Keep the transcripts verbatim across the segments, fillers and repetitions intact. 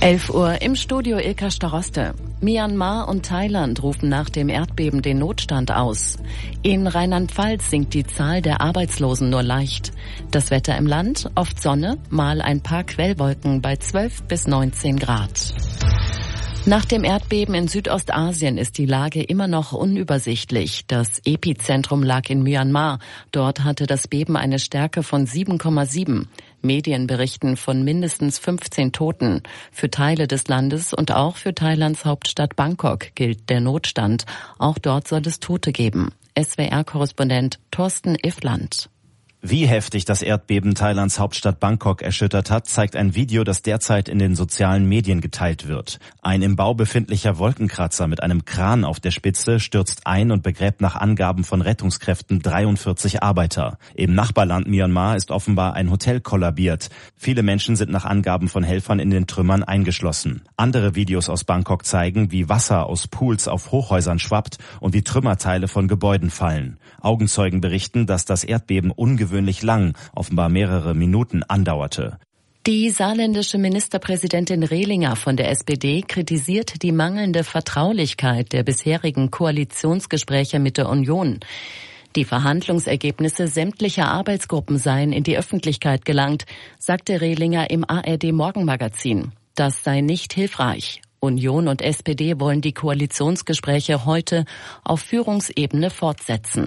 elf Uhr im Studio Ilka Staroste. Myanmar und Thailand rufen nach dem Erdbeben den Notstand aus. In Rheinland-Pfalz sinkt die Zahl der Arbeitslosen nur leicht. Das Wetter im Land, oft Sonne, mal ein paar Quellwolken bei zwölf bis neunzehn Grad. Nach dem Erdbeben in Südostasien ist die Lage immer noch unübersichtlich. Das Epizentrum lag in Myanmar. Dort hatte das Beben eine Stärke von sieben Komma sieben. Medien berichten von mindestens fünfzehn Toten. Für Teile des Landes und auch für Thailands Hauptstadt Bangkok gilt der Notstand. Auch dort soll es Tote geben. S W R-Korrespondent Thorsten Iffland. Wie heftig das Erdbeben Thailands Hauptstadt Bangkok erschüttert hat, zeigt ein Video, das derzeit in den sozialen Medien geteilt wird. Ein im Bau befindlicher Wolkenkratzer mit einem Kran auf der Spitze stürzt ein und begräbt nach Angaben von Rettungskräften dreiundvierzig Arbeiter. Im Nachbarland Myanmar ist offenbar ein Hotel kollabiert. Viele Menschen sind nach Angaben von Helfern in den Trümmern eingeschlossen. Andere Videos aus Bangkok zeigen, wie Wasser aus Pools auf Hochhäusern schwappt und wie Trümmerteile von Gebäuden fallen. Augenzeugen berichten, dass das Erdbeben ungewöhnlich lang, offenbar mehrere Minuten andauerte. Die saarländische Ministerpräsidentin Rehlinger von der S P D kritisiert die mangelnde Vertraulichkeit der bisherigen Koalitionsgespräche mit der Union. Die Verhandlungsergebnisse sämtlicher Arbeitsgruppen seien in die Öffentlichkeit gelangt, sagte Rehlinger im A R D-Morgenmagazin. Das sei nicht hilfreich. Union und S P D wollen die Koalitionsgespräche heute auf Führungsebene fortsetzen.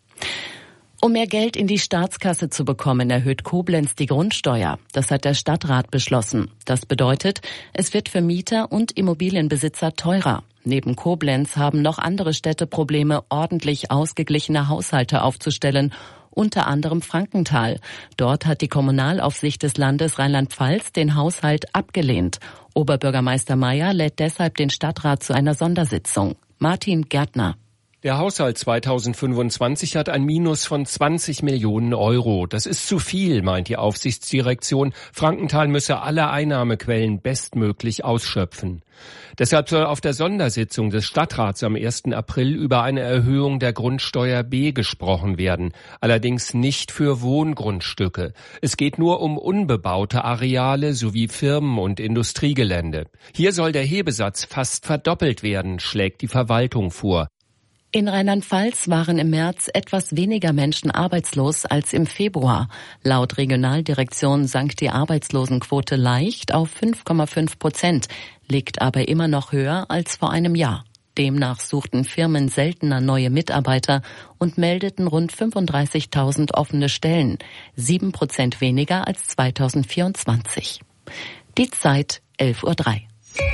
Um mehr Geld in die Staatskasse zu bekommen, erhöht Koblenz die Grundsteuer. Das hat der Stadtrat beschlossen. Das bedeutet, es wird für Mieter und Immobilienbesitzer teurer. Neben Koblenz haben noch andere Städte Probleme, ordentlich ausgeglichene Haushalte aufzustellen, unter anderem Frankenthal. Dort hat die Kommunalaufsicht des Landes Rheinland-Pfalz den Haushalt abgelehnt. Oberbürgermeister Mayer lädt deshalb den Stadtrat zu einer Sondersitzung. Martin Gärtner. Der Haushalt zweitausendfünfundzwanzig hat ein Minus von zwanzig Millionen Euro. Das ist zu viel, meint die Aufsichtsdirektion. Frankenthal müsse alle Einnahmequellen bestmöglich ausschöpfen. Deshalb soll auf der Sondersitzung des Stadtrats am ersten April über eine Erhöhung der Grundsteuer B gesprochen werden. Allerdings nicht für Wohngrundstücke. Es geht nur um unbebaute Areale sowie Firmen- und Industriegelände. Hier soll der Hebesatz fast verdoppelt werden, schlägt die Verwaltung vor. In Rheinland-Pfalz waren im März etwas weniger Menschen arbeitslos als im Februar. Laut Regionaldirektion sank die Arbeitslosenquote leicht auf fünf Komma fünf Prozent, liegt aber immer noch höher als vor einem Jahr. Demnach suchten Firmen seltener neue Mitarbeiter und meldeten rund fünfunddreißigtausend offene Stellen, sieben Prozent weniger als zweitausendvierundzwanzig. Die Zeit elf Uhr drei.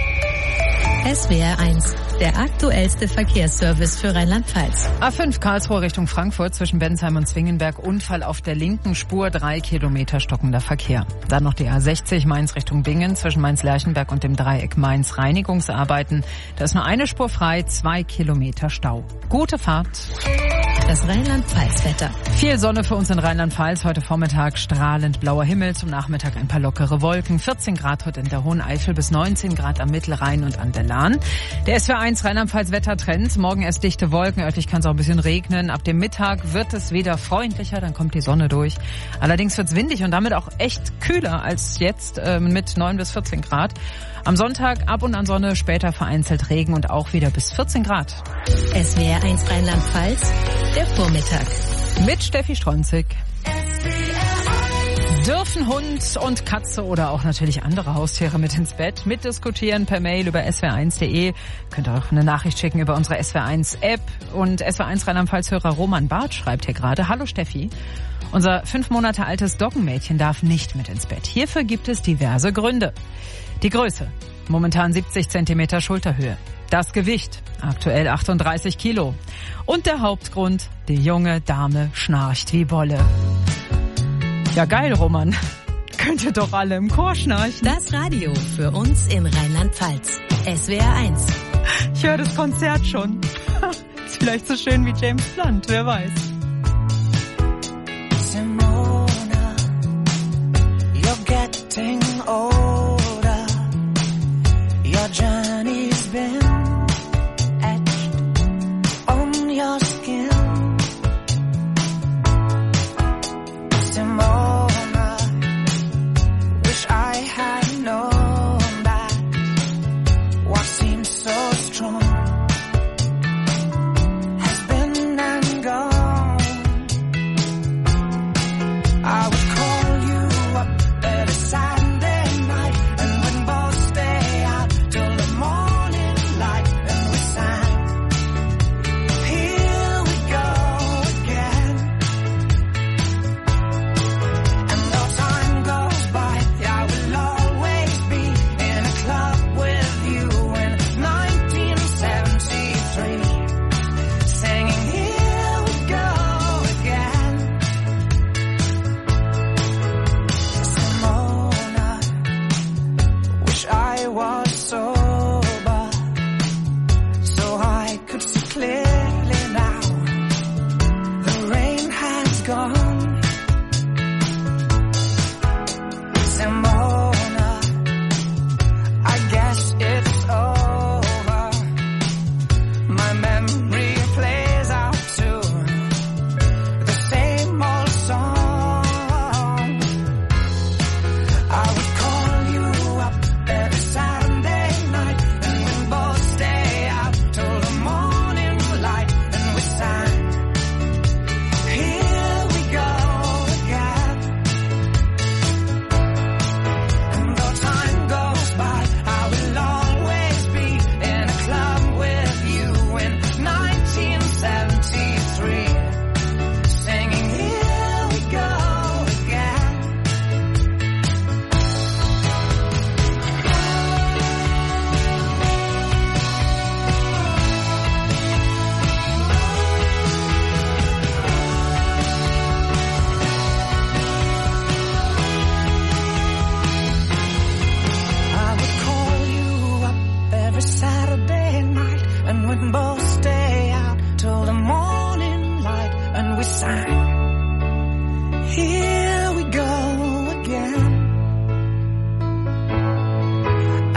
S W R eins, der aktuellste Verkehrsservice für Rheinland-Pfalz. A fünf Karlsruhe Richtung Frankfurt zwischen Bensheim und Zwingenberg. Unfall auf der linken Spur, drei Kilometer stockender Verkehr. Dann noch die A sechzig Mainz Richtung Bingen zwischen Mainz-Lerchenberg und dem Dreieck Mainz Reinigungsarbeiten. Da ist nur eine Spur frei, zwei Kilometer Stau. Gute Fahrt. Das Rheinland-Pfalz-Wetter. Viel Sonne für uns in Rheinland-Pfalz. Heute Vormittag strahlend blauer Himmel. Zum Nachmittag ein paar lockere Wolken. vierzehn Grad heute in der Hohen Eifel bis neunzehn Grad am Mittelrhein und an der Lahn. Der S W R eins Rheinland-Pfalz-Wettertrend. Morgen erst dichte Wolken. Örtlich kann es auch ein bisschen regnen. Ab dem Mittag wird es wieder freundlicher. Dann kommt die Sonne durch. Allerdings wird es windig und damit auch echt kühler als jetzt äh, mit neun bis vierzehn Grad. Am Sonntag ab und an Sonne, später vereinzelt Regen und auch wieder bis vierzehn Grad. S W R eins Rheinland-Pfalz, der Vormittag. Mit Steffi Stronzig. Dürfen Hund und Katze oder auch natürlich andere Haustiere mit ins Bett? Mitdiskutieren per Mail über s w r eins punkt de. Könnt ihr auch eine Nachricht schicken über unsere S W R eins App. Und S W R eins Rheinland-Pfalz-Hörer Roman Barth schreibt hier gerade: Hallo Steffi. Unser fünf Monate altes Doggenmädchen darf nicht mit ins Bett. Hierfür gibt es diverse Gründe. Die Größe, momentan siebzig Zentimeter Schulterhöhe. Das Gewicht, aktuell achtunddreißig Kilo. Und der Hauptgrund, die junge Dame schnarcht wie Bolle. Ja geil, Roman. Könnt ihr doch alle im Chor schnarchen. Das Radio für uns in Rheinland-Pfalz. S W R eins. Ich höre das Konzert schon. Ist vielleicht so schön wie James Blunt, wer weiß. Simona, you're getting older. Your journey's been etched on your skin. Simona, wish I had known that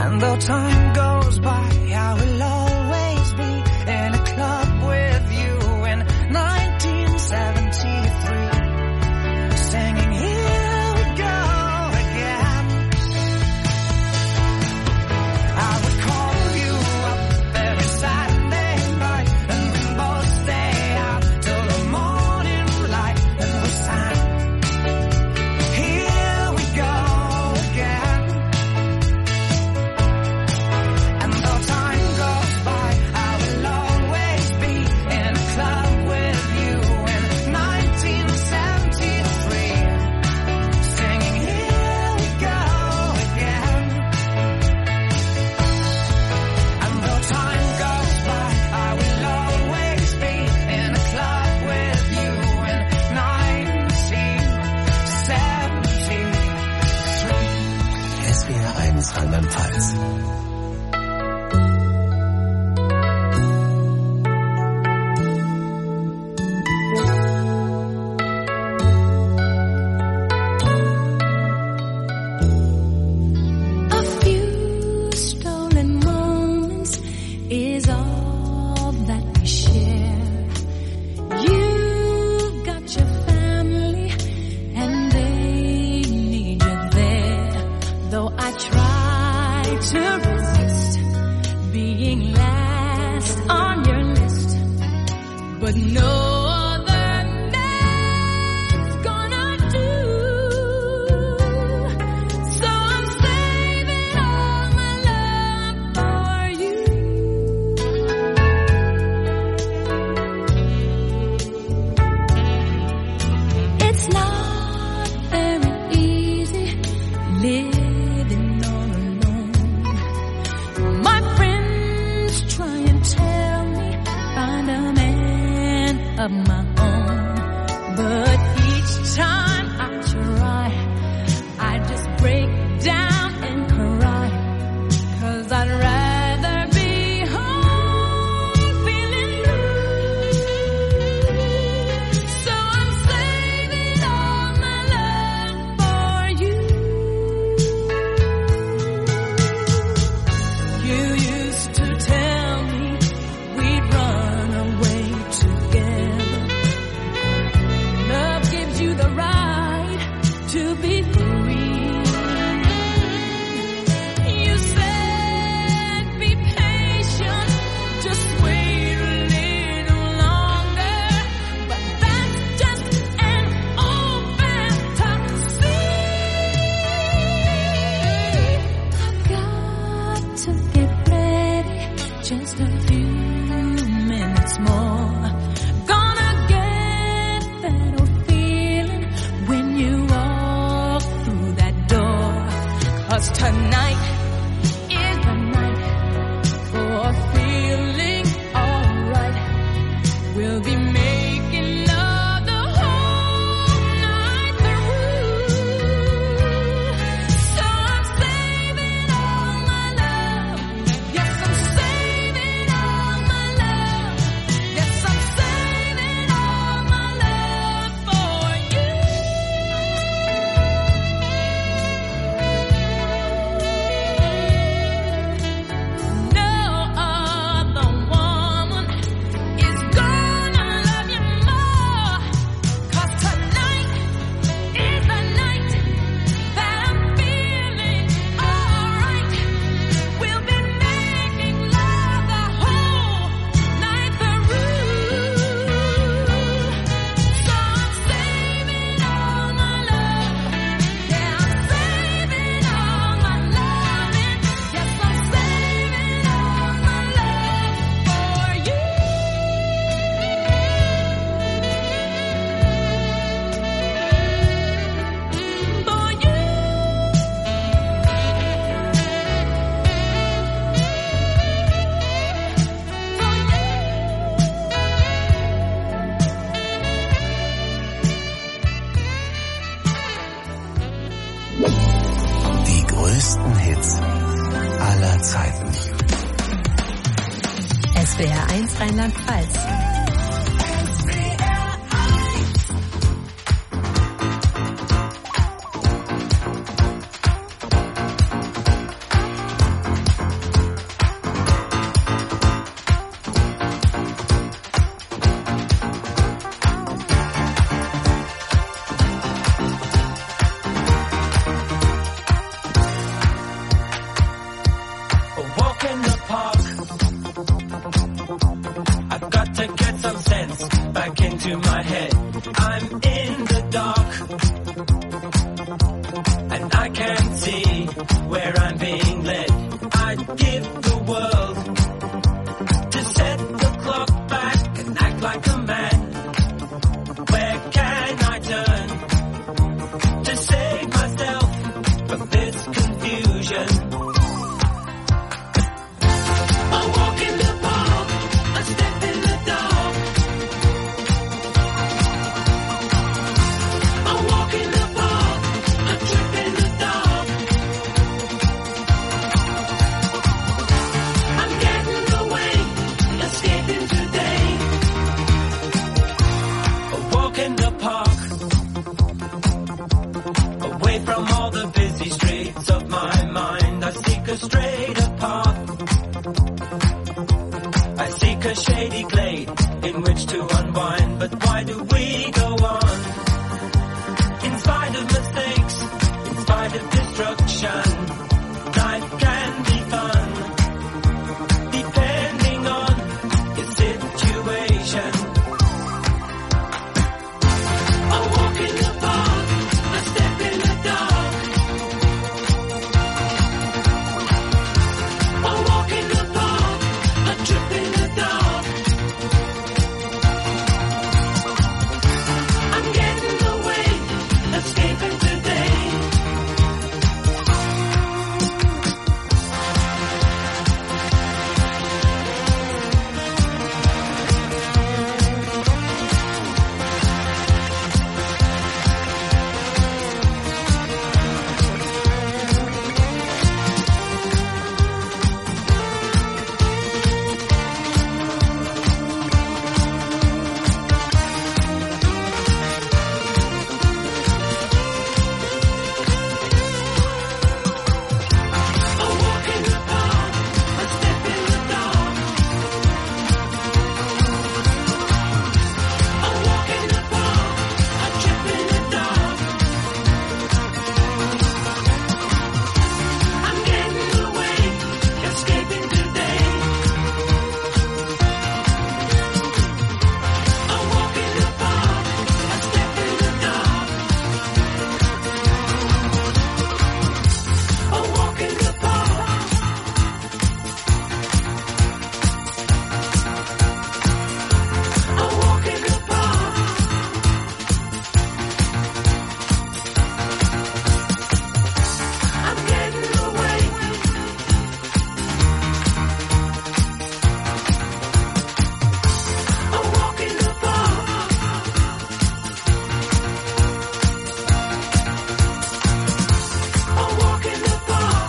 And though time goes by, I will always be in a club with you in nineteen seventy-three, singing Here We Go Again. I would call you up every Saturday night, and we both stay out till the morning light, and we sang Here We Go Again. And though time goes by, I will always be in a club with you in nineteen seventy-three, singing Here We Go Again. And though time goes by, I will always be in a club with you in nineteen seventy-three. S W R eins Rheinland-Pfalz. A few stolen moments is all that we share. You've got your family and they need you there. Though I try to resist being last on your list, but no other man's gonna do. So I'm saving all my love for you. It's not very easy living all alone. My friends try and tell me find a man of my own, but each time I try, I just break down and cry, 'cause I'd rather be home feeling blue. So I'm saving all my love for you. You used to tell me we'd run away together. Love gives you the right to be free. You said be patient, just wait a little longer, but that's just an old fantasy. I've got to get ready, just a few minutes more. Gonna get that old feeling when you walk through that door. 'Cause tonight is the night for feeling alright. We'll be making love the whole night through. So I'm saving all my love. Yes, I'm saving all my love. Yes, I'm saving all my love for you. No other woman is gonna love you more. 'Cause tonight is the night that I'm feeling alright. We'll be making love the whole night through. So I'm saving all my love. Yeah, I'm saving all my loving. Yes, I'm saving all my love for you. For you. Die größten Hits aller Zeiten. S W R eins Rheinland-Pfalz. to my head. I'm in the dark, and I can't see where I'm being led. I'd give the world to set the clock back and act like a man. Where can I turn to save myself from this confusion? I walk in the park, I step in the dark. I walk in the park, I trip in the dark. I'm getting away, escaping today. I walk in the park, away from all the busy streets of my mind. I seek a straighter path. I seek a shady glade in which to unwind. But why do we go on? In spite of mistakes, in spite of destruction, life can be fun, depending on your situation. I walk in the park, I step in the dark. I walk in the park, I trip in the dark. I'm getting away, escaping today. I walk in the park, I step in the dark. I walk in the park, I trip in the dark. I'm getting away, escaping today. I walk in the park, I step in the dark. I walk in the park. I walk in the park. I'm getting away. I walk in the park. I walk in the park.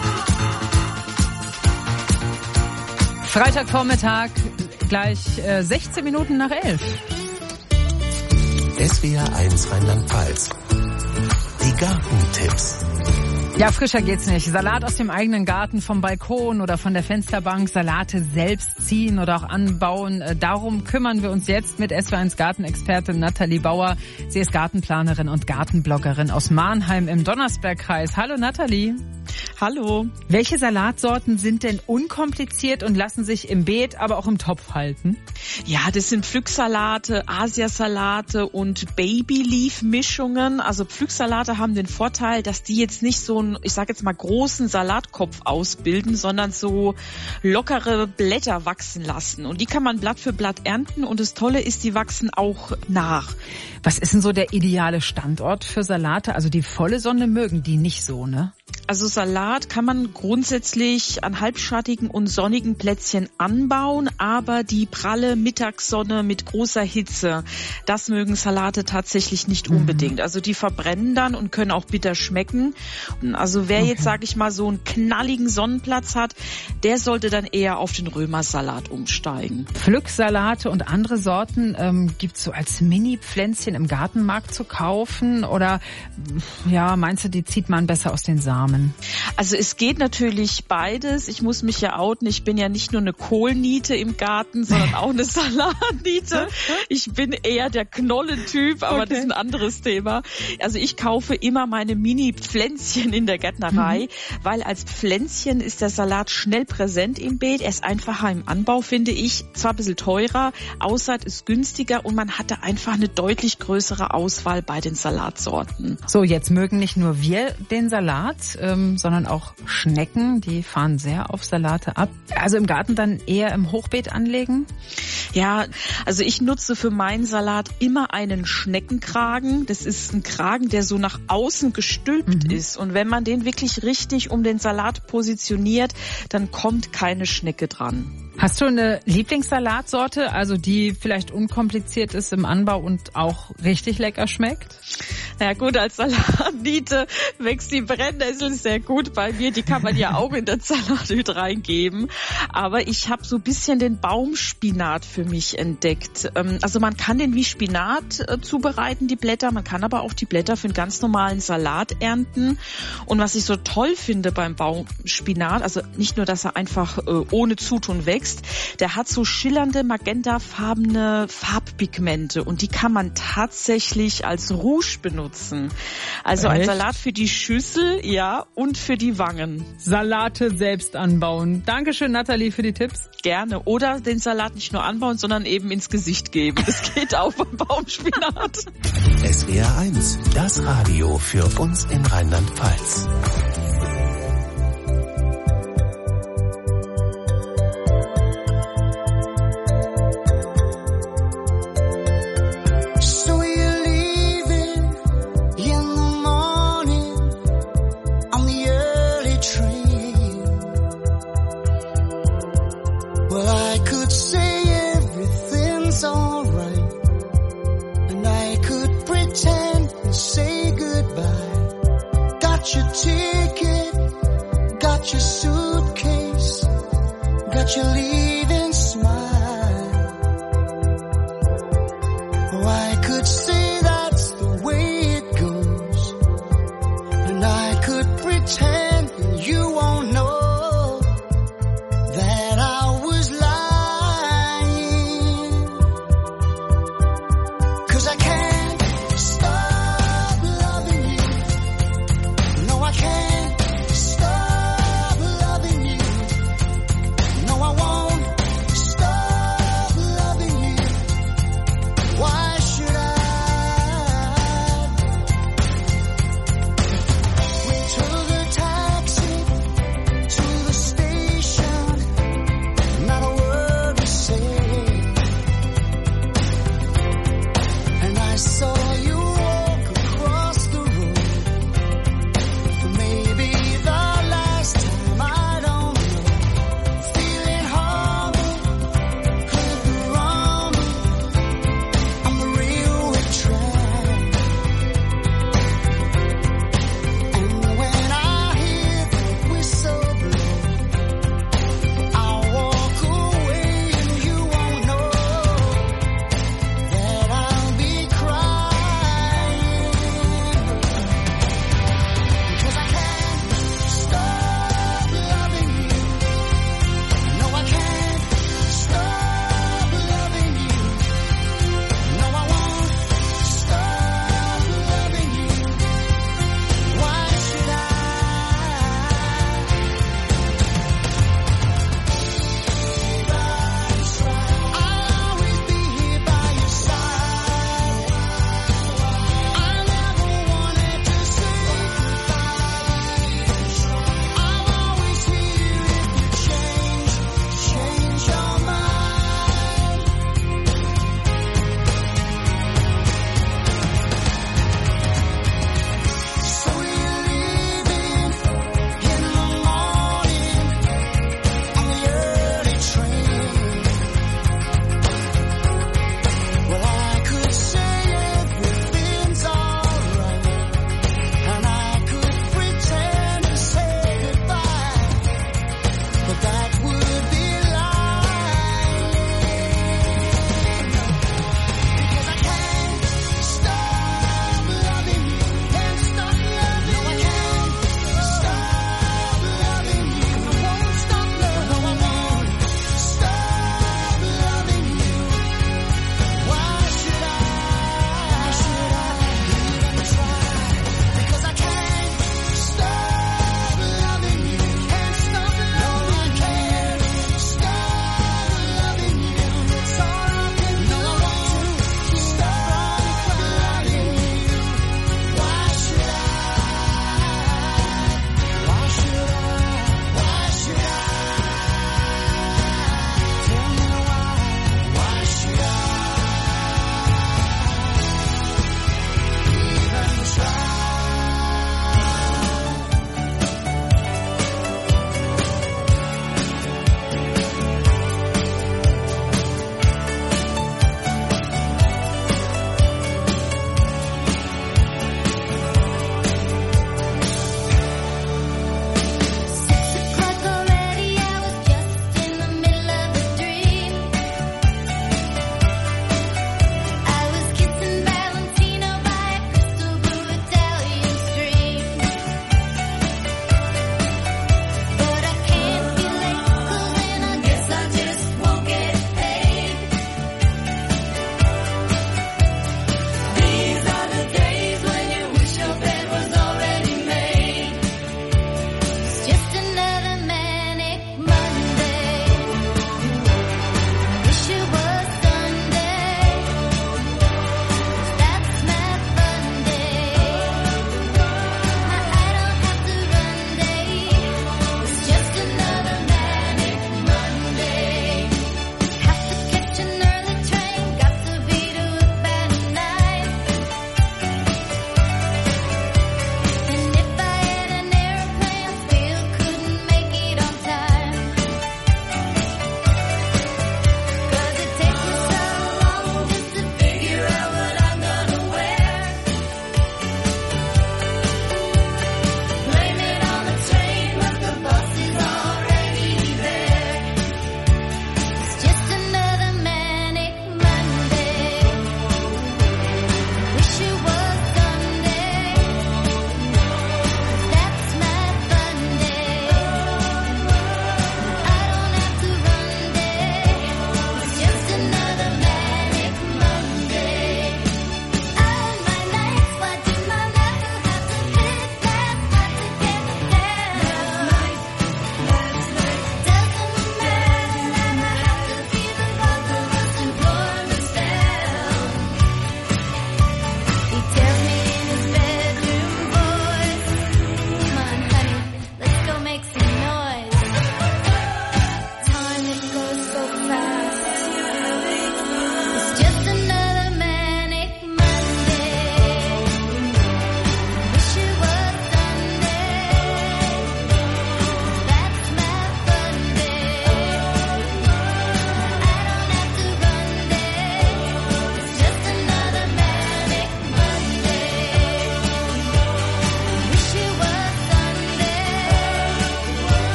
Freitagvormittag, gleich äh, sechzehn Minuten nach elf. S W R eins Rheinland-Pfalz. Die Gartentipps. Ja, frischer geht's nicht. Salat aus dem eigenen Garten, vom Balkon oder von der Fensterbank, Salate selbst ziehen oder auch anbauen. Äh, Darum kümmern wir uns jetzt mit S W R eins Gartenexpertin Nathalie Bauer. Sie ist Gartenplanerin und Gartenbloggerin aus Marnheim im Donnersbergkreis. Hallo Nathalie. Hallo. Welche Salatsorten sind denn unkompliziert und lassen sich im Beet, aber auch im Topf halten? Ja, das sind Pflücksalate, Asiasalate und Babyleaf-Mischungen. Also Pflücksalate haben den Vorteil, dass die jetzt nicht so einen, ich sage jetzt mal, großen Salatkopf ausbilden, sondern so lockere Blätter wachsen lassen. Und die kann man Blatt für Blatt ernten und das Tolle ist, die wachsen auch nach. Was ist denn so der ideale Standort für Salate? Also die volle Sonne mögen die nicht so, ne? Also Salat kann man grundsätzlich an halbschattigen und sonnigen Plätzchen anbauen, aber die pralle Mittagssonne mit großer Hitze, das mögen Salate tatsächlich nicht unbedingt. Also die verbrennen dann und können auch bitter schmecken. Also wer Okay. jetzt, sage ich mal, so einen knalligen Sonnenplatz hat, der sollte dann eher auf den Römersalat umsteigen. Pflücksalate und andere Sorten ähm, gibt's so als Mini-Pflänzchen im Gartenmarkt zu kaufen? Oder ja, meinst du, die zieht man besser aus den Samen? zusammen? Also es geht natürlich beides. Ich muss mich ja outen. Ich bin ja nicht nur eine Kohlniete im Garten, sondern auch eine Salatniete. Ich bin eher der Knollentyp, aber okay. Das ist ein anderes Thema. Also ich kaufe immer meine Mini-Pflänzchen in der Gärtnerei, mhm. weil als Pflänzchen ist der Salat schnell präsent im Beet. Er ist einfacher im Anbau, finde ich. Zwar ein bisschen teurer, Aussaat ist günstiger und man hatte einfach eine deutlich größere Auswahl bei den Salatsorten. So, jetzt mögen nicht nur wir den Salat, ähm, sondern auch Schnecken. Die fahren sehr auf Salate ab. Also im Garten dann eher im Hochbeet anlegen? Ja, also ich nutze für meinen Salat immer einen Schneckenkragen. Das ist ein Kragen, der so nach außen gestülpt mhm. ist. Und wenn man den wirklich richtig um den Salat positioniert, dann kommt keine Schnecke dran. Hast du eine Lieblingssalatsorte, also die vielleicht unkompliziert ist im Anbau und auch richtig lecker schmeckt? Na ja, gut, als Salatniete wächst die Brennnessel sehr gut bei mir. Die kann man ja auch in den Salat mit reingeben. Aber ich habe so ein bisschen den Baumspinat für mich entdeckt. Also man kann den wie Spinat zubereiten, die Blätter. Man kann aber auch die Blätter für einen ganz normalen Salat ernten. Und was ich so toll finde beim Baumspinat, also nicht nur, dass er einfach ohne Zutun wächst, der hat so schillernde, magentafarbene Farbpigmente und die kann man tatsächlich als Rouge benutzen. Also Echt? Ein Salat für die Schüssel, ja, und für die Wangen. Salate selbst anbauen. Dankeschön, Nathalie, für die Tipps. Gerne. Oder den Salat nicht nur anbauen, sondern eben ins Gesicht geben. Das geht auch beim Baumspinat. S W R eins, das Radio für uns in Rheinland-Pfalz. No, I won't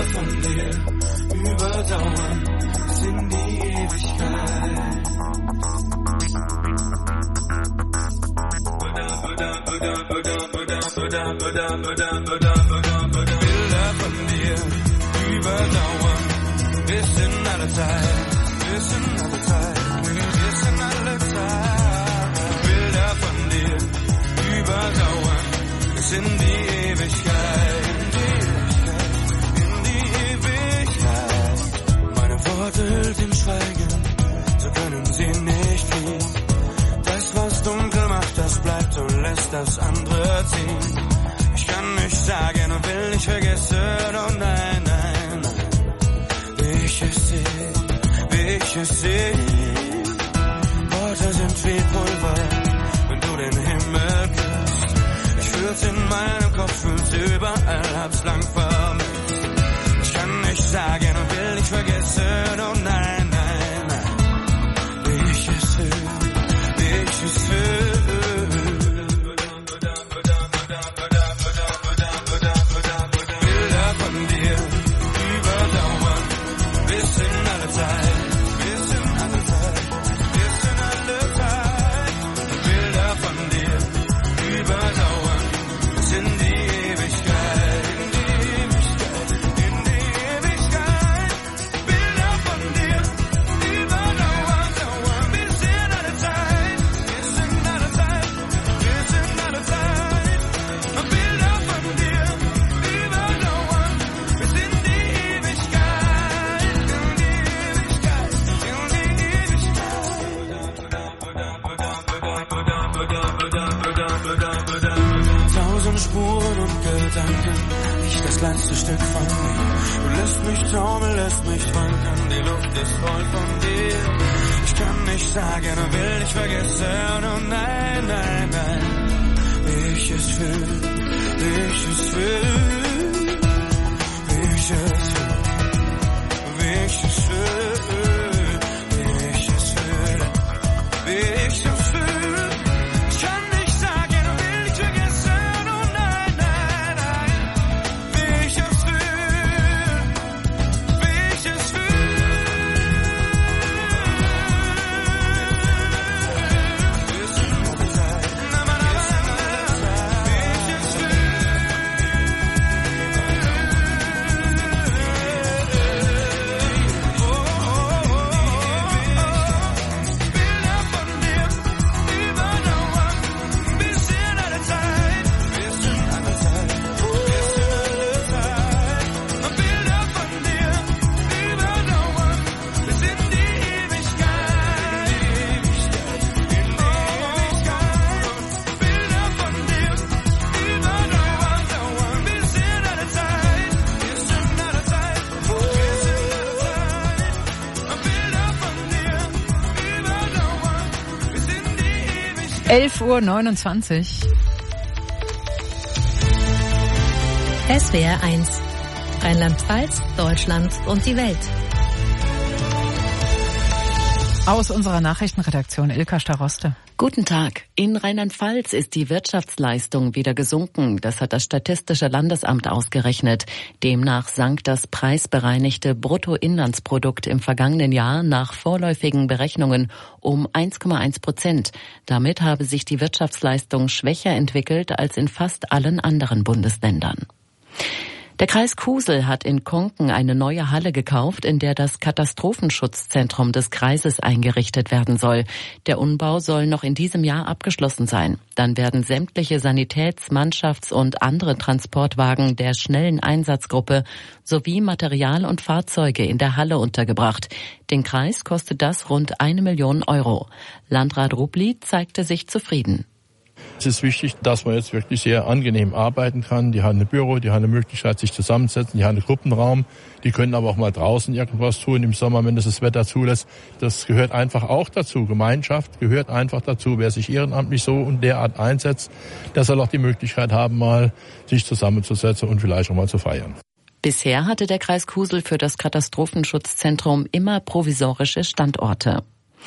von dir überdauern bis in die Ewigkeit. Bilder von dir überdauern bis in alle Zeit, bis in alle Zeit, bis in alle Zeit. Bilder von dir überdauern bis in die Ewigkeit, in die Ewigkeit. Meine Worte sind Schweigen, so können sie nicht fliehen. Das, was dunkel macht, das bleibt und lässt das andere ziehen. Ich kann nicht sagen und will nicht vergessen, oh nein, nein, nein. Wie ich es sehe, wie ich es sehe. Worte sind wie Pulver, wenn du den Himmel küsst. Ich fühl's in meinem Kopf, fühl's überall, hab's lang vermisst. Ich kann nicht sagen und will nicht vergessen, oh nein, nein, nein. Wie ich es will, wie ich es will. Bilder von dir überdauern bis in alle Zeit, bis in alle Zeit, bis in alle Zeit. Bilder von dir überdauern bis in die Ewigkeit, in die Ewigkeit, in die Ewigkeit. Bilder von dir überdauern, dauern bis in alle Zeit, bis in alle Zeit, bis in alle Zeit. Bilder von dir überdauern bis in die Ewigkeit, in die Ewigkeit, in die Ewigkeit. Tausend Spuren und Gedanken, nicht das kleinste Stück von mir. Du lässt mich taumeln, lässt mich wanken, die Luft ist voll von dir. Ich kann nicht sagen und will nicht vergessen, oh nein, nein, nein. Wie ich es fühl, wie ich es fühl, wie ich es fühl, wie ich es fühl, wie ich es fühl, wie ich es fühl. Ich kann nicht sagen und will nicht vergessen, oh nein, nein, nein. Wie ich es fühl, wie ich es fühl. Bis in alle Zeit, na, na, na, na, na, wie ich es fühl. Oh, oh, oh, oh. Bilder von dir überdauern bis in alle Zeit, bis in alle Zeit, bis in alle Zeit. Bilder von dir überdauern bis in die Ewigkeit, in die Ewigkeit, in die Ewigkeit. Bilder von dir überdauern, dauern bis in alle Zeit, bis in alle Zeit, bis in alle Zeit. Bilder von dir überdauern bis in die Ewigkeit. elf Uhr neunundzwanzig. S W R eins. Rheinland-Pfalz, Deutschland und die Welt. Aus unserer Nachrichtenredaktion Ilka Staroste. Guten Tag. In Rheinland-Pfalz ist die Wirtschaftsleistung wieder gesunken. Das hat das Statistische Landesamt ausgerechnet. Demnach sank das preisbereinigte Bruttoinlandsprodukt im vergangenen Jahr nach vorläufigen Berechnungen um eins Komma eins Prozent. Damit habe sich die Wirtschaftsleistung schwächer entwickelt als in fast allen anderen Bundesländern. Der Kreis Kusel hat in Konken eine neue Halle gekauft, in der das Katastrophenschutzzentrum des Kreises eingerichtet werden soll. Der Umbau soll noch in diesem Jahr abgeschlossen sein. Dann werden sämtliche Sanitäts-, Mannschafts- und andere Transportwagen der schnellen Einsatzgruppe sowie Material und Fahrzeuge in der Halle untergebracht. Den Kreis kostet das rund eine Million Euro. Landrat Rubli zeigte sich zufrieden. Es ist wichtig, dass man jetzt wirklich sehr angenehm arbeiten kann. Die haben ein Büro, die haben eine Möglichkeit, sich zusammenzusetzen, die haben einen Gruppenraum. Die können aber auch mal draußen irgendwas tun im Sommer, wenn das das Wetter zulässt. Das gehört einfach auch dazu. Gemeinschaft gehört einfach dazu. Wer sich ehrenamtlich so und derart einsetzt, der soll auch die Möglichkeit haben, mal sich zusammenzusetzen und vielleicht auch mal zu feiern. Bisher hatte der Kreis Kusel für das Katastrophenschutzzentrum immer provisorische Standorte.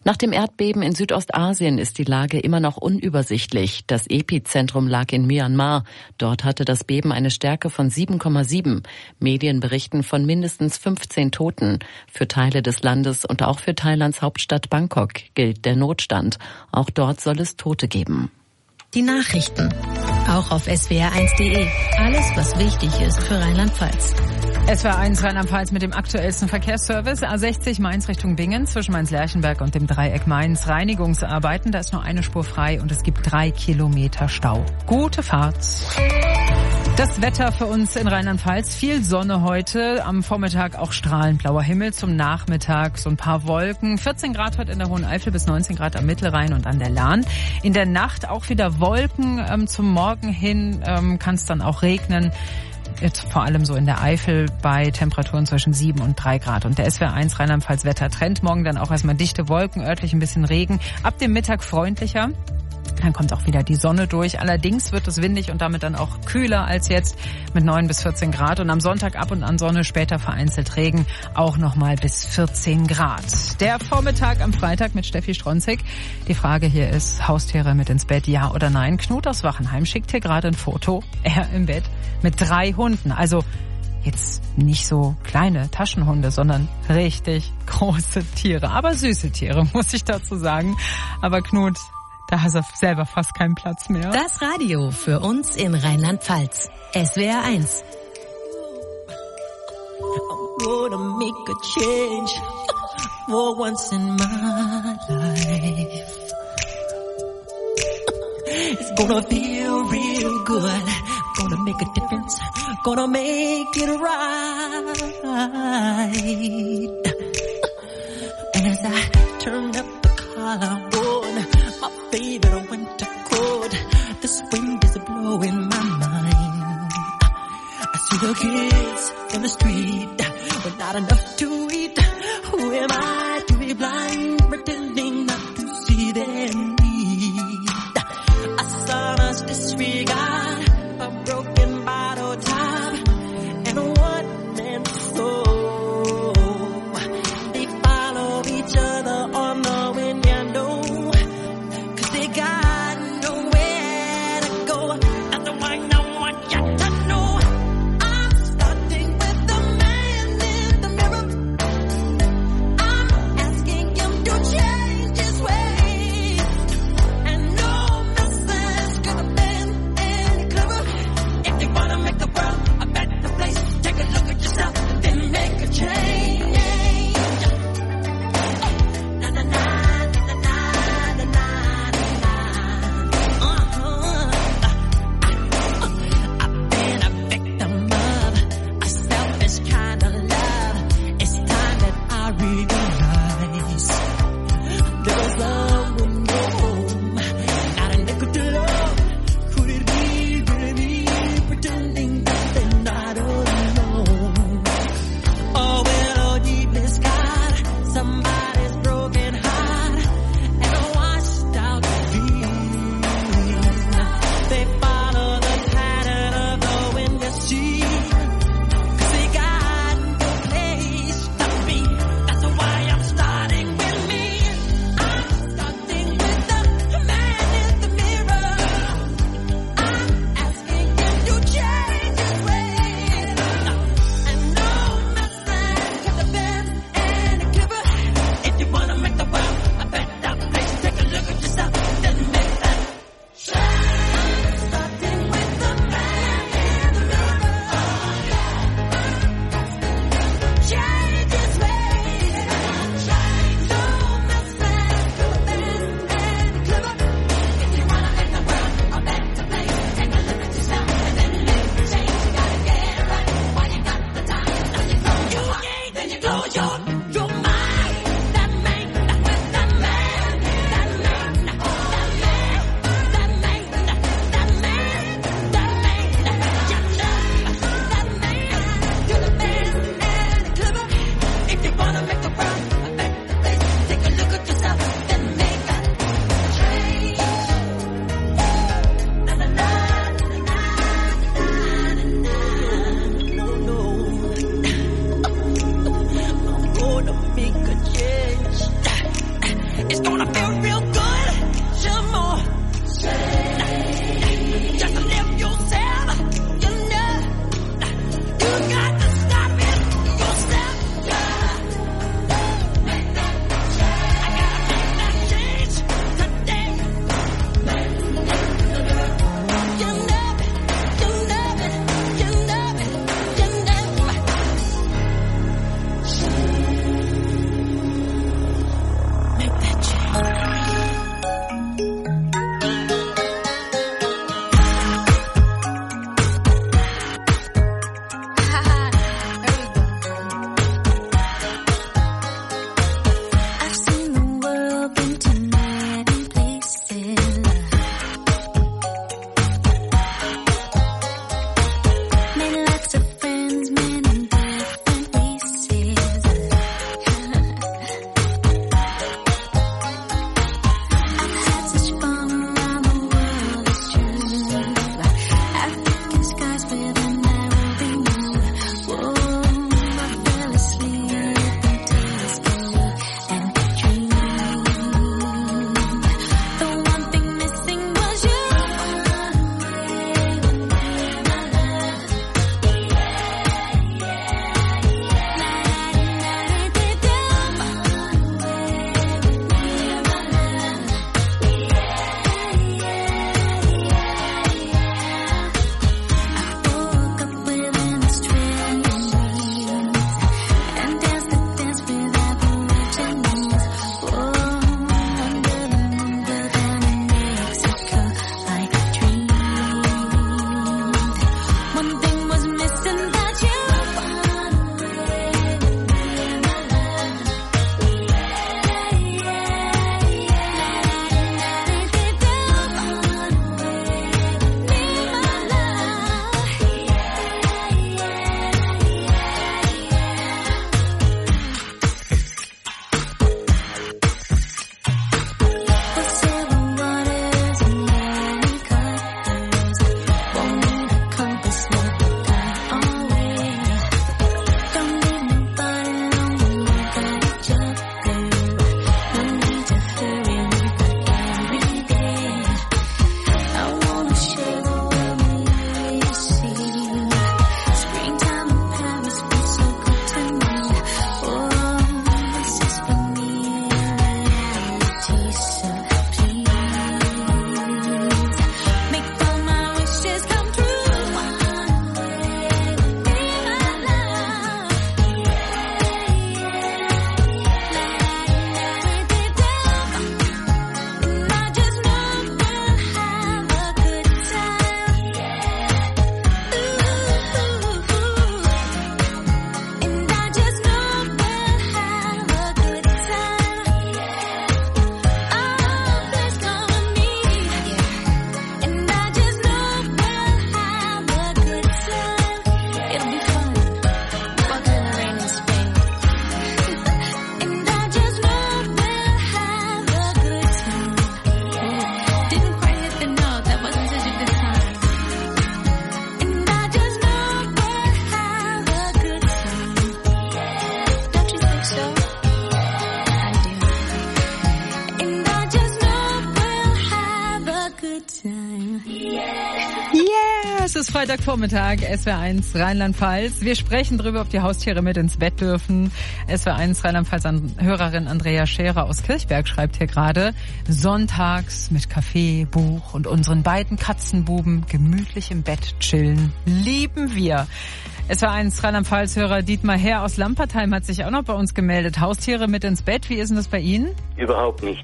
Nach dem Erdbeben in Südostasien ist die Lage immer noch unübersichtlich. Das Epizentrum lag in Myanmar. Dort hatte das Beben eine Stärke von sieben Komma sieben. Medien berichten von mindestens fünfzehn Toten. Für Teile des Landes und auch für Thailands Hauptstadt Bangkok gilt der Notstand. Auch dort soll es Tote geben. Die Nachrichten. Auch auf S W R eins Punkt de. Alles, was wichtig ist für Rheinland-Pfalz. S W R eins Rheinland-Pfalz mit dem aktuellsten Verkehrsservice. A sechzig Mainz Richtung Bingen zwischen Mainz-Lerchenberg und dem Dreieck Mainz. Reinigungsarbeiten, da ist nur eine Spur frei und es gibt drei Kilometer Stau. Gute Fahrt. Das Wetter für uns in Rheinland-Pfalz. Viel Sonne heute. Am Vormittag auch strahlend blauer Himmel. Zum Nachmittag so ein paar Wolken. vierzehn Grad heute in der Hohen Eifel bis neunzehn Grad am Mittelrhein und an der Lahn. In der Nacht auch wieder Wolken. Ähm, zum Morgen hin ähm, kann es dann auch regnen. Jetzt vor allem so in der Eifel bei Temperaturen zwischen sieben und drei Grad. Und der S W R eins Rheinland-Pfalz Wettertrend. Morgen dann auch erstmal dichte Wolken, örtlich ein bisschen Regen. Ab dem Mittag freundlicher. Dann kommt auch wieder die Sonne durch. Allerdings wird es windig und damit dann auch kühler als jetzt mit neun bis vierzehn Grad. Und am Sonntag ab und an Sonne, später vereinzelt Regen, auch nochmal bis vierzehn Grad. Der Vormittag am Freitag mit Steffi Stronzig. Die Frage hier ist, Haustiere mit ins Bett, ja oder nein? Knut aus Wachenheim schickt hier gerade ein Foto. Er im Bett mit drei Hunden. Also jetzt nicht so kleine Taschenhunde, sondern richtig große Tiere. Aber süße Tiere, muss ich dazu sagen. Aber Knut, da hast du selber fast keinen Platz mehr. Das Radio für uns in Rheinland-Pfalz. S W R eins. I'm gonna make a change for once in my life. It's gonna feel real good. Gonna make a difference. Gonna make it right. And as I turn up the collarbone, my favorite winter coat, this wind is blowing my mind. I see the kids in the street with not enough to eat. Who am I to be blind, pretending not to see their need? I saw us disregard a broken bottle top and a one-man soul. They follow each other on the window. They got nowhere to go. That's the one I want you to know. I'm starting with the man in the mirror. I'm asking him to change Freitagvormittag, S W R eins Rheinland-Pfalz. Wir sprechen darüber, ob die Haustiere mit ins Bett dürfen. S W R eins Rheinland-Pfalz-Hörerin Andrea Scherer aus Kirchberg schreibt hier gerade, sonntags mit Kaffee, Buch und unseren beiden Katzenbuben gemütlich im Bett chillen. Lieben wir. S W R eins Rheinland-Pfalz-Hörer Dietmar Herr aus Lampertheim hat sich auch noch bei uns gemeldet. Haustiere mit ins Bett, wie ist denn das bei Ihnen? Überhaupt nicht.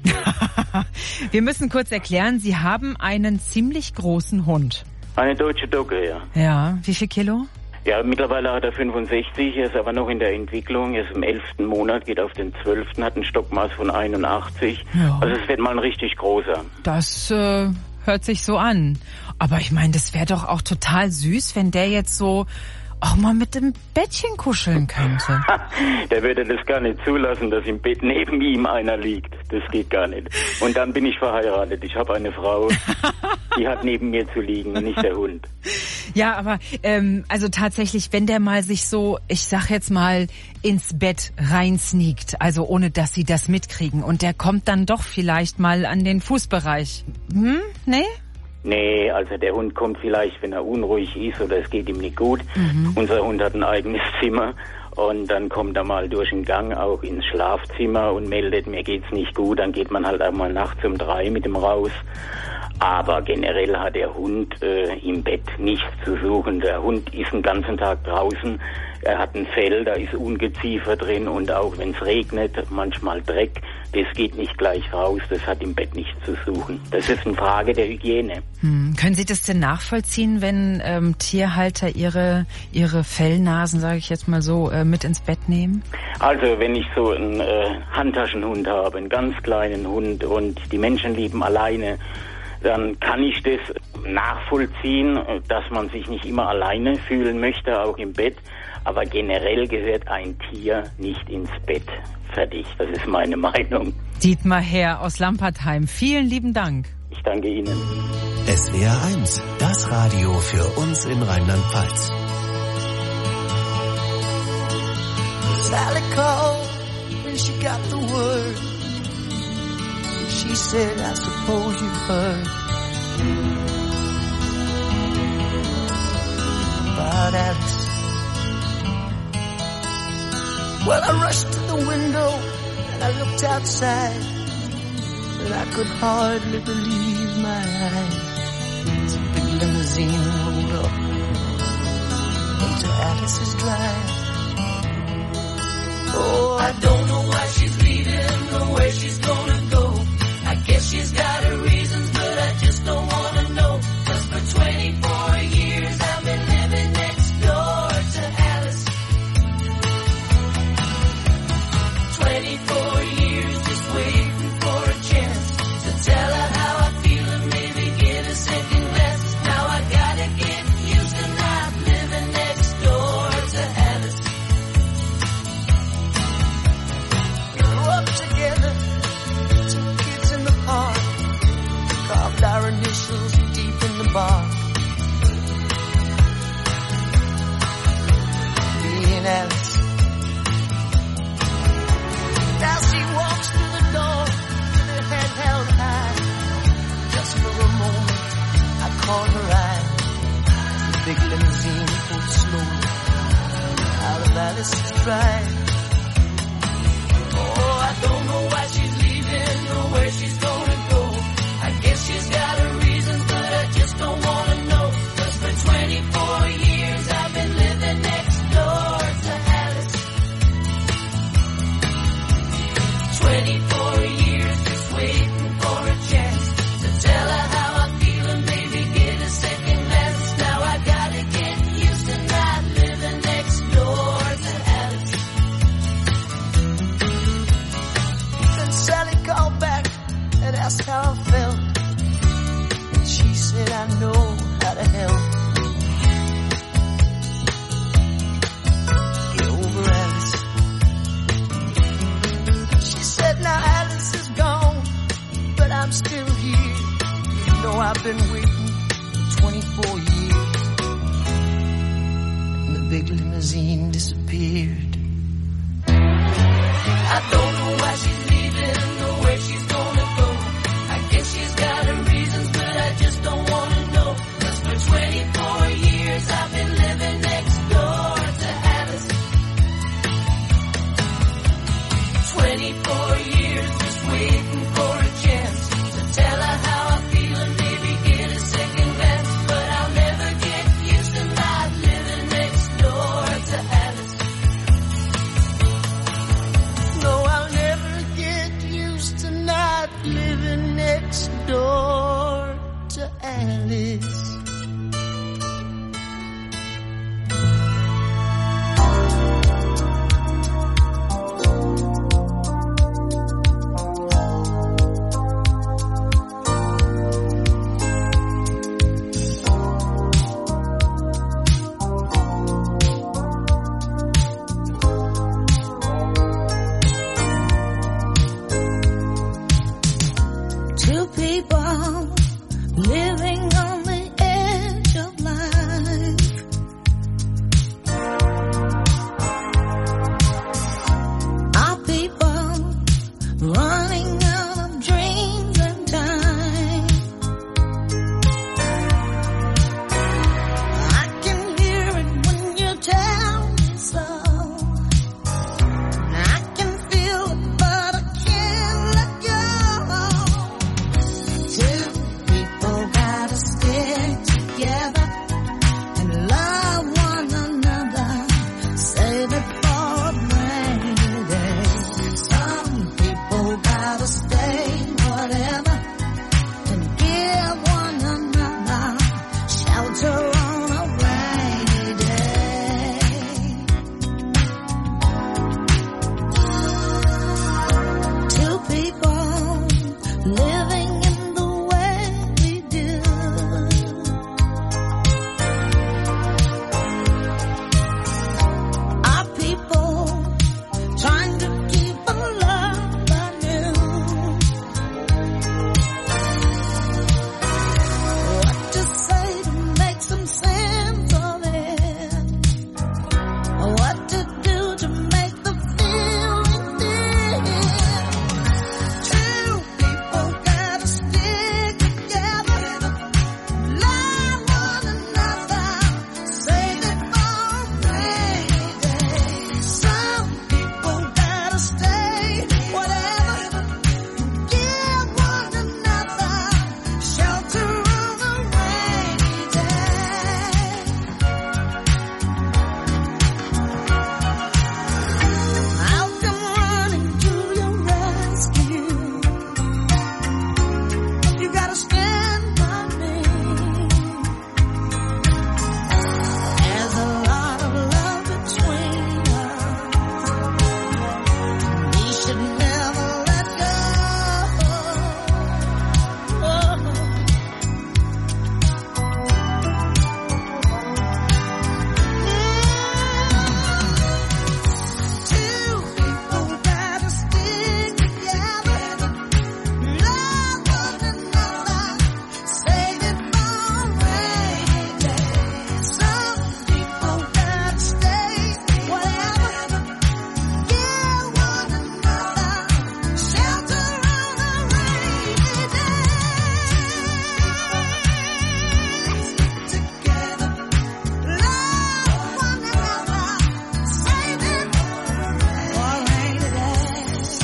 Wir müssen kurz erklären, Sie haben einen ziemlich großen Hund. Eine deutsche Dogge, ja. Ja, wie viel Kilo? Ja, mittlerweile hat er fünfundsechzig, er ist aber noch in der Entwicklung, er ist im elften Monat, geht auf den zwölften, hat ein Stockmaß von einundachtzig. Ja. Also es wird mal ein richtig großer. Das äh, hört sich so an. Aber ich meine, das wäre doch auch total süß, wenn der jetzt so auch mal mit dem Bettchen kuscheln könnte. Der würde das gar nicht zulassen, dass im Bett neben ihm einer liegt. Das geht gar nicht. Und dann bin ich verheiratet. Ich habe eine Frau, die hat neben mir zu liegen, nicht der Hund. Ja, aber ähm, also tatsächlich, wenn der mal sich so, ich sag jetzt mal, ins Bett reinsneakt, also ohne dass sie das mitkriegen, und der kommt dann doch vielleicht mal an den Fußbereich. Hm? Nee? Nee, also der Hund kommt vielleicht, wenn er unruhig ist oder es geht ihm nicht gut. Mhm. Unser Hund hat ein eigenes Zimmer und dann kommt er mal durch den Gang auch ins Schlafzimmer und meldet, mir geht's nicht gut. Dann geht man halt auch mal nachts um drei mit ihm raus. Aber generell hat der Hund äh, im Bett nichts zu suchen. Der Hund ist den ganzen Tag draußen. Er hat ein Fell, da ist Ungeziefer drin und auch wenn es regnet, manchmal Dreck. Das geht nicht gleich raus, das hat im Bett nichts zu suchen. Das ist eine Frage der Hygiene. Hm. Können Sie das denn nachvollziehen, wenn ähm, Tierhalter ihre ihre Fellnasen, sage ich jetzt mal so, äh, mit ins Bett nehmen? Also wenn ich so einen äh, Handtaschenhund habe, einen ganz kleinen Hund und die Menschen leben alleine, dann kann ich das nachvollziehen, dass man sich nicht immer alleine fühlen möchte, auch im Bett. Aber generell gehört ein Tier nicht ins Bett. Fertig. Das ist meine Meinung. Dietmar Herr aus Lampertheim, vielen lieben Dank. Ich danke Ihnen. S W R eins, das Radio für uns in Rheinland-Pfalz. Sally called when she got the word. She said, I suppose you've heard about Alice. Well, I rushed to the window and I looked outside, and I could hardly believe my eyes. A big limousine rolled up into Alice's drive. Oh, I don't know why she's leaving or where she's gonna go. I guess she's got her reasons, but I just don't wanna know. 'Cause for twenty-four years I've been living next door to Alice. twenty-four years just waiting for a chance to tell her how I feel and maybe get a second glance. Now I gotta get used to not living next door to Alice. We grew up together, two kids in the park, carved our initials deep in the bark. Me and Alice. Now she walks through the door with her head held high. Just for a moment, I caught her eye. The big limousine pulled slowly out of Alice's drive. Oh, I don't know why she's leaving or where she's gonna go. I guess she's got her reasons, but I just don't wanna know. 'Cause for twenty-four years I've been living next door to Alice. twenty-four years just waiting for a chance to tell her how I feel and maybe get a second glance. Now I gotta get used to not living next door to Alice. Then Sally called back and asked how I felt. And she said, I know how to help. Get over Alice. She said, now Alice is gone, but I'm still here. You know I've been waiting for twenty-four years. And the big limousine disappeared. I don't know why she's leaving or where she's gonna go. I guess she's got her reasons, but I just don't wanna know. 'Cause for twenty-four years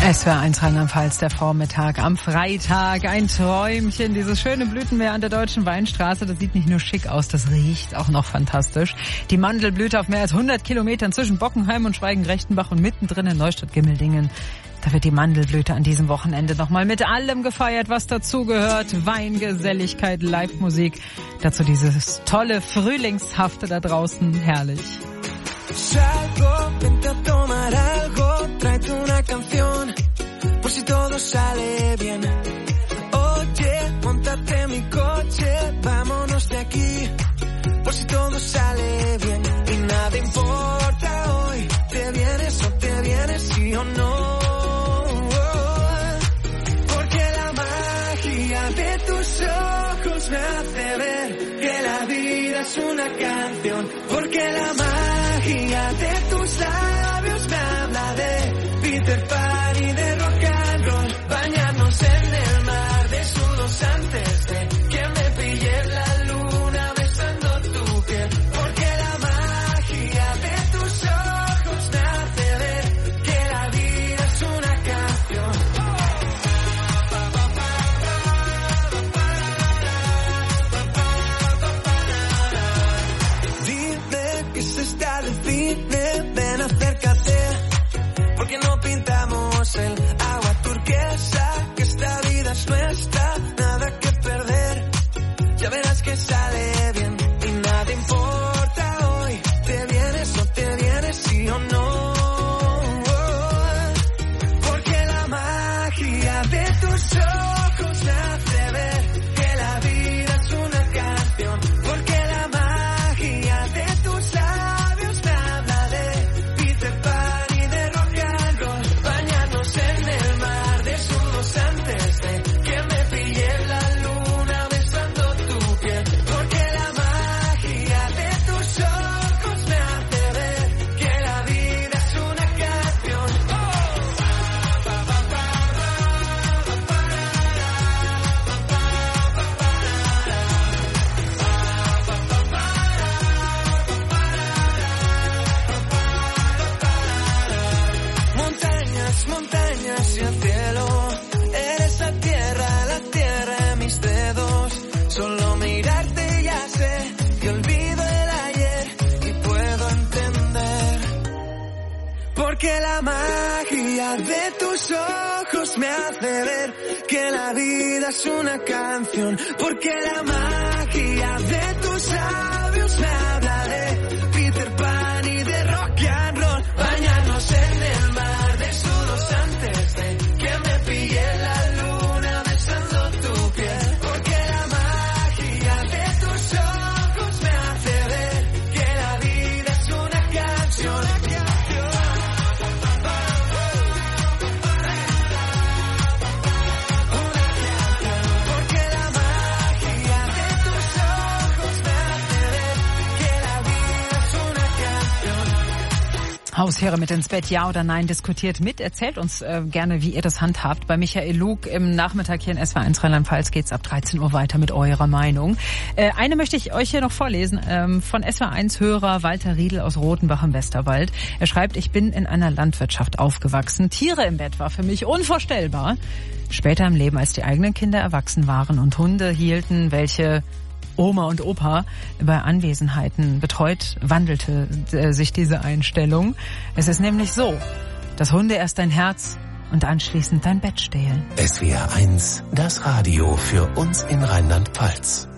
S W R eins Rheinland-Pfalz, der Vormittag am Freitag. Ein Träumchen, dieses schöne Blütenmeer an der Deutschen Weinstraße. Das sieht nicht nur schick aus, das riecht auch noch fantastisch. Die Mandelblüte auf mehr als hundert Kilometern zwischen Bockenheim und Schweigen-Rechtenbach und mittendrin in Neustadt-Gimmeldingen. Da wird die Mandelblüte an diesem Wochenende nochmal mit allem gefeiert, was dazugehört. Wein, Geselligkeit, Live-Musik. Dazu dieses tolle Frühlingshafte da draußen. Herrlich. Salgo, vente a tomar algo, tráete una canción, por si todo sale bien. Oye, montate en mi coche, vámonos de aquí, por si todo sale bien. Y nada importa hoy, te vienes o te vienes, sí o no. Porque la magia de tus ojos me hace ver que la vida es una canción. Porque la magia de tus labios me habla de Peter Pan y de rock and roll. Bañarnos en el mar de sudos antes de que me pille la luna besando tu piel. Porque la magia de tus ojos me hace ver que la vida es una canción. Dime que se está de cine, ven acércate, porque no pintamos el agua turquesa, que esta vida es nuestra, nada que perder, ya verás que sale bien. Y nada importa hoy, te vienes o te vienes, sí o no. Porque la magia de tus ojos me hace ver que la vida es una canción. Porque la magia de tus labios me habla de Peter Pan y de rock and roll. Bañarnos en el mar de sudos antes de que me pille la luna besando tu piel. Porque la magia de tus ojos me hace ver que la vida es una canción. Montañas, montañas y el cielo, eres la tierra, la tierra en mis dedos. Solo mirarte ya sé que olvido el ayer y puedo entender. Porque la magia de tus ojos me hace ver que la vida es una canción. Porque la magia de tus labios me habla de Peter Pan y de rock and roll. Bañarnos en el mar de sudos antes de que me pille la luna besando tu piel. Porque la magia de tus ojos me hace ver que la vida es una canción. Porque la magia de tus ojos me hace ver que la vida es una canción. Hausherre mit ins Bett, ja oder nein, diskutiert mit. Erzählt uns äh, gerne, wie ihr das handhabt. Bei Michael Lug im Nachmittag hier in S W R eins Rheinland-Pfalz geht's ab dreizehn Uhr weiter mit eurer Meinung. Äh, eine möchte ich euch hier noch vorlesen, ähm, von S W R eins Hörer Walter Riedel aus Rothenbach im Westerwald. Er schreibt, ich bin in einer Landwirtschaft aufgewachsen. Tiere im Bett war für mich unvorstellbar. Später im Leben, als die eigenen Kinder erwachsen waren und Hunde hielten, welche Oma und Opa bei Anwesenheiten betreut, wandelte äh, sich diese Einstellung. Es ist nämlich so, dass Hunde erst dein Herz und anschließend dein Bett stehlen. S W R eins, das Radio für uns in Rheinland-Pfalz.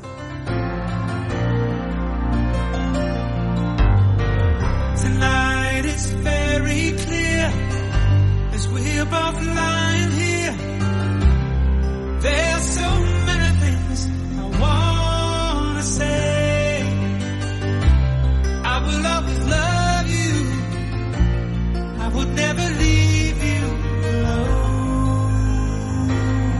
Tonight it's very clear as we're both lying here. There's so many things I wanna say. I will always love you. I would never leave you alone.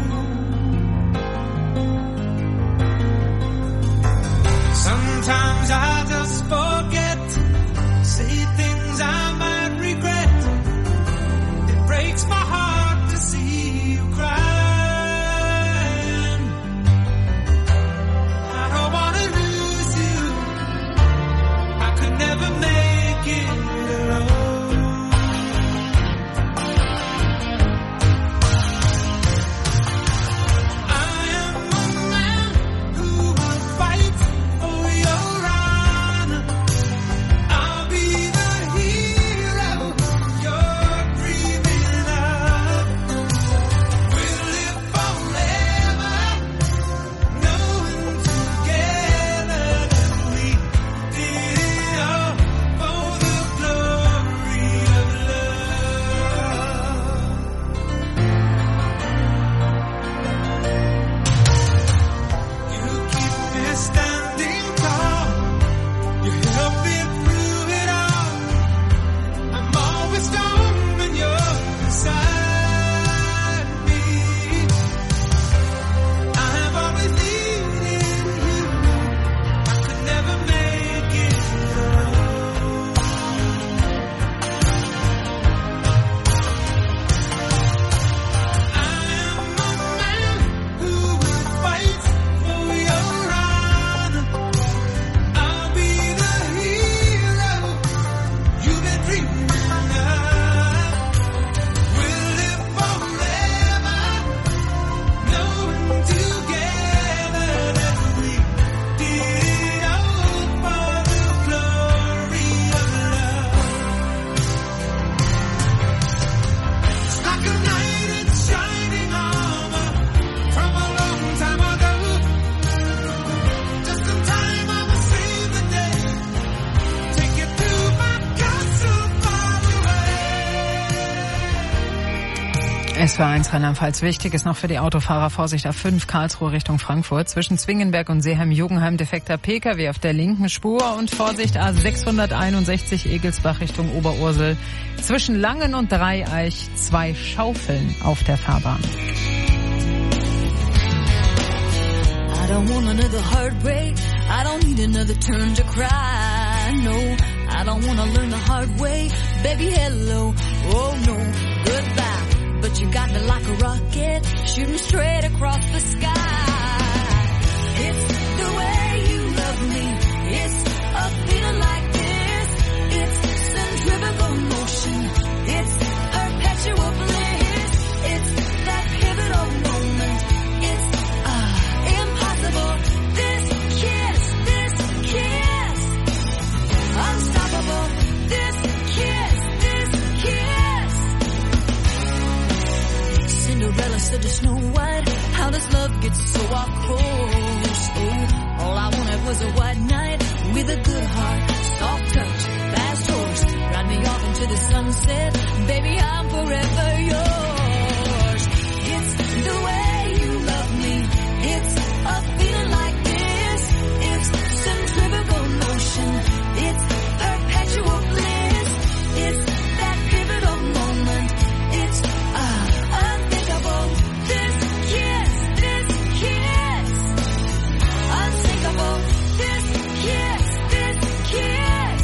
Sometimes I just forget, say things I might regret. It breaks my heart to S W R eins Rheinland-Pfalz. Wichtig ist noch für die Autofahrer Vorsicht A fünf Karlsruhe Richtung Frankfurt. Zwischen Zwingenberg und Seeheim-Jugenheim defekter P K W auf der linken Spur und Vorsicht A sechshunderteinundsechzig Egelsbach Richtung Oberursel. Zwischen Langen und Dreieich zwei Schaufeln auf der Fahrbahn. I don't want another heartbreak. I don't need another turn to cry. No, I don't want to learn the hard way. Baby, hello. Oh no, goodbye. But you got me like a rocket, shooting straight across the sky. It's the way you love me. It's a feeling like this. It's centrifugal motion. It's perpetual bliss. It's that pivotal moment. It's uh, impossible. This kiss, this kiss, unstoppable. This kiss, this kiss. Cinderella said to Snow White, how does love get so off course? Oh, all I wanted was a white knight with a good heart, soft touch, fast horse. Ride me off into the sunset, baby, I'm forever yours. It's the way you love me. It's a feeling like this. It's centrifugal motion. It's perpetual bliss. It's that pivotal moment. It's uh, unthinkable. This kiss, this kiss, unsinkable. This kiss, this kiss.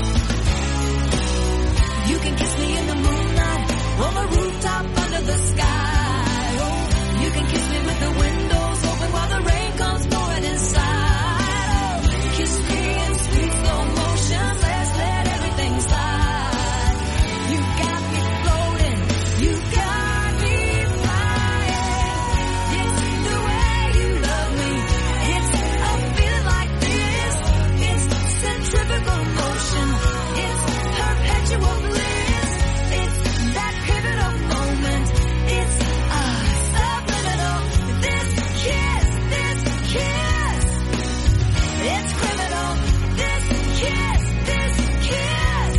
You can kiss me in the moonlight, on the rooftop under the sky. Oh, you can kiss me with the windows open while the rain comes pouring inside. Oh, kiss me in sweet slow motion. Let's let everything slide. You got me floating. You got me flying. It's the way you love me. It's a feeling like this. It's centrifugal motion. It's perpetual bliss. It's that pivotal moment. It's uh, subliminal. This kiss, this kiss. It's criminal. This kiss, this kiss.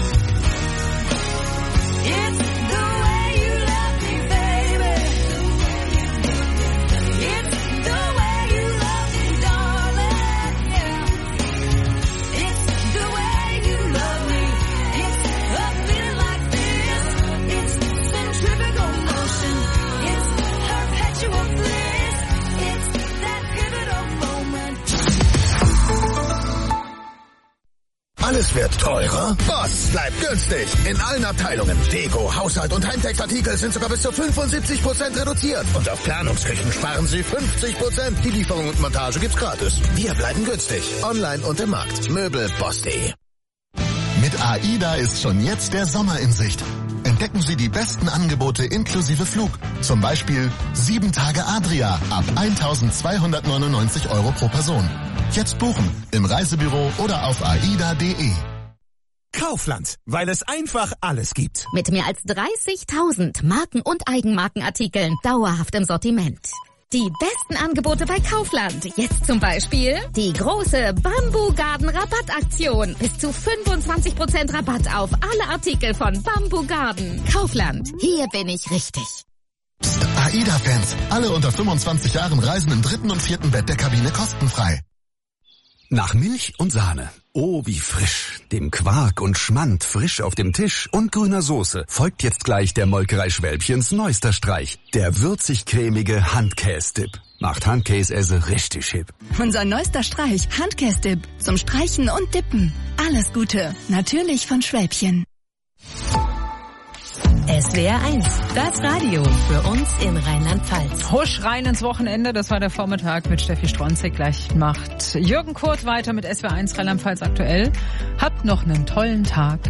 It's the way you love me, baby. It's the way you love me, darling. Yeah. It's the way you love me. It's a feeling like this. It's centrifugal motion. It's perpetual bliss. It's that pivotal moment. Alles wird teurer? Boss bleibt günstig. In allen Abteilungen. Deko, Haushalt und Heimtextartikel sind sogar bis zu fünfundsiebzig Prozent reduziert. Und auf Planungsküchen sparen Sie fünfzig Prozent. Die Lieferung und Montage gibt's gratis. Wir bleiben günstig. Online und im Markt. Möbel boss punkt de. Mit AIDA ist schon jetzt der Sommer in Sicht. Entdecken Sie die besten Angebote inklusive Flug. Zum Beispiel sieben Tage Adria ab eintausendzweihundertneunundneunzig Euro pro Person. Jetzt buchen im Reisebüro oder auf aida punkt de. Kaufland, weil es einfach alles gibt. Mit mehr als dreißigtausend Marken- und Eigenmarkenartikeln dauerhaft im Sortiment. Die besten Angebote bei Kaufland. Jetzt zum Beispiel die große Bamboo Garden Rabattaktion. Bis zu fünfundzwanzig Prozent Rabatt auf alle Artikel von Bamboo Garden. Kaufland, hier bin ich richtig. Psst, AIDA-Fans, alle unter fünfundzwanzig Jahren reisen im dritten und vierten Bett der Kabine kostenfrei. Nach Milch und Sahne. Oh, wie frisch. Dem Quark und Schmand frisch auf dem Tisch und grüner Soße folgt jetzt gleich der Molkerei Schwälbchens neuester Streich. Der würzig-cremige Handkäse-Dip. Macht Handkäse richtig hip. Unser neuester Streich, Handkäse-Dip. Zum Streichen und Dippen. Alles Gute. Natürlich von Schwälbchen. S W R eins, das Radio für uns in Rheinland-Pfalz. Husch rein ins Wochenende, das war der Vormittag mit Steffi Stronzig. Gleich macht Jürgen Kurt weiter mit S W R eins Rheinland-Pfalz aktuell. Habt noch einen tollen Tag.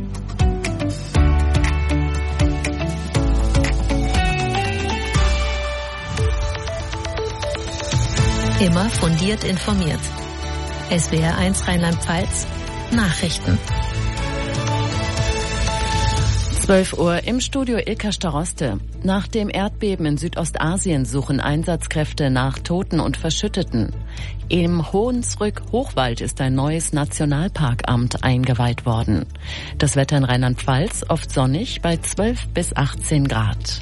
Immer fundiert informiert. S W R eins Rheinland-Pfalz, Nachrichten. zwölf Uhr im Studio Ilka Staroste. Nach dem Erdbeben in Südostasien suchen Einsatzkräfte nach Toten und Verschütteten. Im Hohensrück-Hochwald ist ein neues Nationalparkamt eingeweiht worden. Das Wetter in Rheinland-Pfalz oft sonnig bei zwölf bis achtzehn Grad.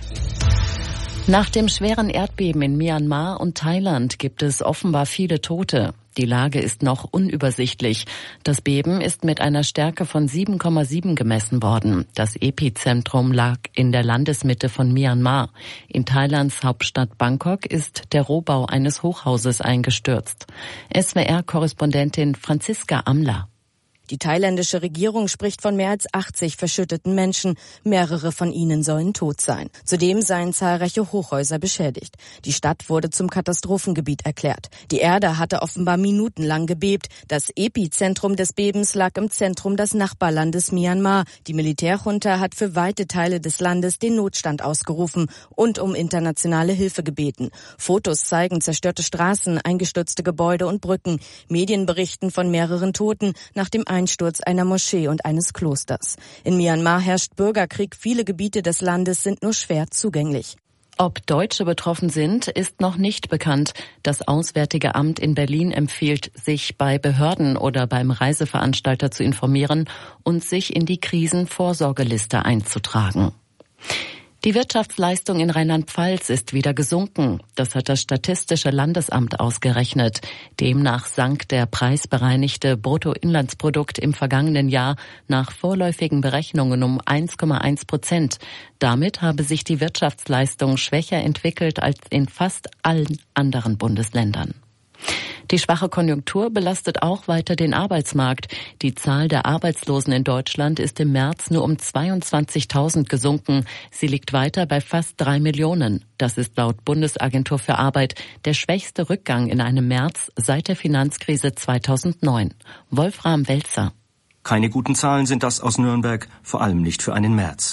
Nach dem schweren Erdbeben in Myanmar und Thailand gibt es offenbar viele Tote. Die Lage ist noch unübersichtlich. Das Beben ist mit einer Stärke von sieben Komma sieben gemessen worden. Das Epizentrum lag in der Landesmitte von Myanmar. In Thailands Hauptstadt Bangkok ist der Rohbau eines Hochhauses eingestürzt. S W R-Korrespondentin Franziska Amler. Die thailändische Regierung spricht von mehr als achtzig verschütteten Menschen. Mehrere von ihnen sollen tot sein. Zudem seien zahlreiche Hochhäuser beschädigt. Die Stadt wurde zum Katastrophengebiet erklärt. Die Erde hatte offenbar minutenlang gebebt. Das Epizentrum des Bebens lag im Zentrum des Nachbarlandes Myanmar. Die Militärjunta hat für weite Teile des Landes den Notstand ausgerufen und um internationale Hilfe gebeten. Fotos zeigen zerstörte Straßen, eingestürzte Gebäude und Brücken. Medien berichten von mehreren Toten nach dem Einsturz einer Moschee und eines Klosters. In Myanmar herrscht Bürgerkrieg. Viele Gebiete des Landes sind nur schwer zugänglich. Ob Deutsche betroffen sind, ist noch nicht bekannt. Das Auswärtige Amt in Berlin empfiehlt, sich bei Behörden oder beim Reiseveranstalter zu informieren und sich in die Krisenvorsorgeliste einzutragen. Die Wirtschaftsleistung in Rheinland-Pfalz ist wieder gesunken. Das hat das Statistische Landesamt ausgerechnet. Demnach sank der preisbereinigte Bruttoinlandsprodukt im vergangenen Jahr nach vorläufigen Berechnungen um eins Komma eins Prozent. Damit habe sich die Wirtschaftsleistung schwächer entwickelt als in fast allen anderen Bundesländern. Die schwache Konjunktur belastet auch weiter den Arbeitsmarkt. Die Zahl der Arbeitslosen in Deutschland ist im März nur um zweiundzwanzigtausend gesunken. Sie liegt weiter bei fast drei Millionen. Das ist laut Bundesagentur für Arbeit der schwächste Rückgang in einem März seit der Finanzkrise zweitausendneun. Wolfram Welzer. Keine guten Zahlen sind das aus Nürnberg, vor allem nicht für einen März.